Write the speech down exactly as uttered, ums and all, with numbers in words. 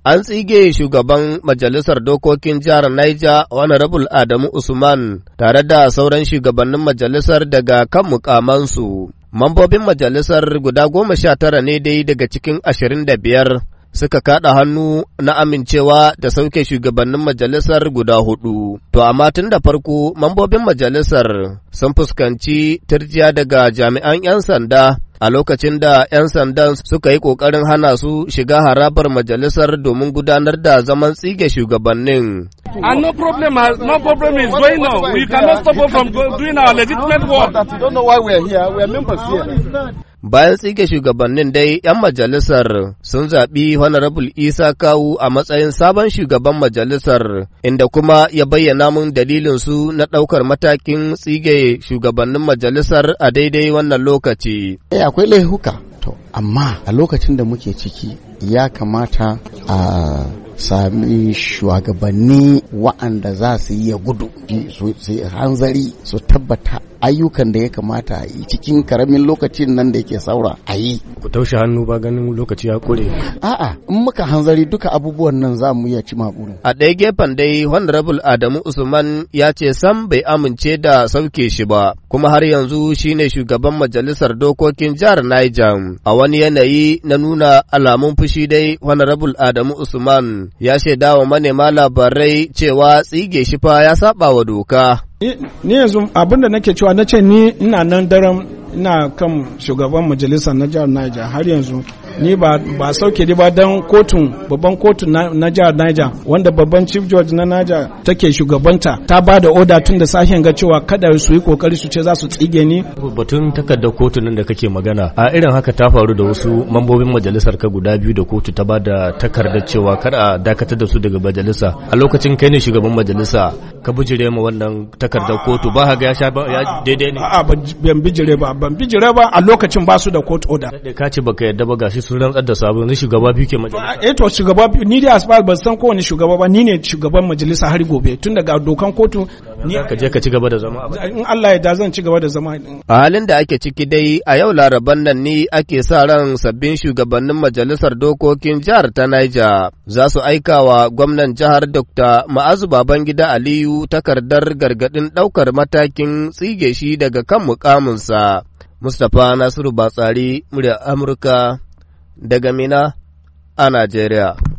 An tsige shugaban majalisar dokokin jihar Niger, Honorable Adamu Usman, tare da sauran shugabannin majalisar daga kan mukamansu. Mambobin majalisar guda goma sha tara ne dai daga cikin ashirin da biyar suka kaɗa hannu na amincewa da sauke shugabannin majalisar guda hudu. To amma tun da farko mambobin majalisar sun fuskanci turjiya daga jami'an 'yan sanda a lokacin da 'yan sandan suka yi ƙoƙarin hana su shiga harabar majalisar domin gudanar da zaman tsige shugabannin. And no problem, no problem is going on. We cannot stop us from doing our legitimate work. You don't know why we are here. We are members here. Bayan tsige shugabannin dai, 'yan majalisar sun zaɓi Honorable Isa Kawu a matsayin sabon shugaban majalisar, inda kuma ya bayyana mun dalilinsu na ɗaukar matakin tsige shugabannin majalisar a daidai wannan lokaci. Eh, akwai laihuka, to, amma a lokacin da muke ciki ya kamata a sami shugabanni wa'anda za su yi ya gudu su hanzari su tabbata ayyukan da ya kamata a yi cikin karamin lokacin nan da yake saura a yi. Ku taushe hannu ba ganin lokaci ya kure. A'a, in muka hanzari duka abubuwan nan za mu iya ci maburin. A ɗaya gefen dai Honorable Adamu Usman ya ce sam bai amince da sauke shi ba, kuma har yanzu shine shugaban majalisar dokokin jihar Niger. A wani yanayi na nuna alamun fushi dai Honorable Adamu Usman ya shaida wa manema labarai cewa tsige shi fa ya saba wa doka. Ni yanzu abin da nake cewa na ce ni ina nan daren ina kan shugaban majalisa na jihar Niger har yanzu ni ba ba sauke ni ba dan kotun babban kotun na, na jihar Niger wanda babban chief judge na Niger take shugabanta ta ba da order tun da sahen ga cewa kada su yi kokari su ce za su tsige ni. Batun takardar kotun nan da kake magana a irin haka ta faru da wasu mambobin majalisar ka guda biyu da kotu ta ba da takardar cewa kar a dakatar da su daga majalisa a lokacin kai ne shugaban majalisa ka bijire ma wannan takardar kotu ba ga ya sha ya daidai ne. A'a ban bijire ba ban bijire ba a lokacin ba su da court order. Ka ce baka yadda ba gashi sun rantsar da sabon shugaba biyu ke majalisa. Eh to shugaba ni da asbal ban san kowane shugaba ba ni ne shugaban majalisa har gobe tun daga dokan kotu ni ka je ka ci gaba da zama. In Allah ya da zan ci gaba da zama. A halin da ake ciki dai a yau Laraban nan ne ake sa ran sabbin shugabannin majalisar dokokin jihar ta Niger za su aika wa gwamnan jihar Dokta Ma'azu Babangida Aliyu takardar gargadin ɗaukar matakin tsige shi daga kan mukaminsa. Mustapha Nasiru Batsari, murya Amurka daga Mina a Najeriya.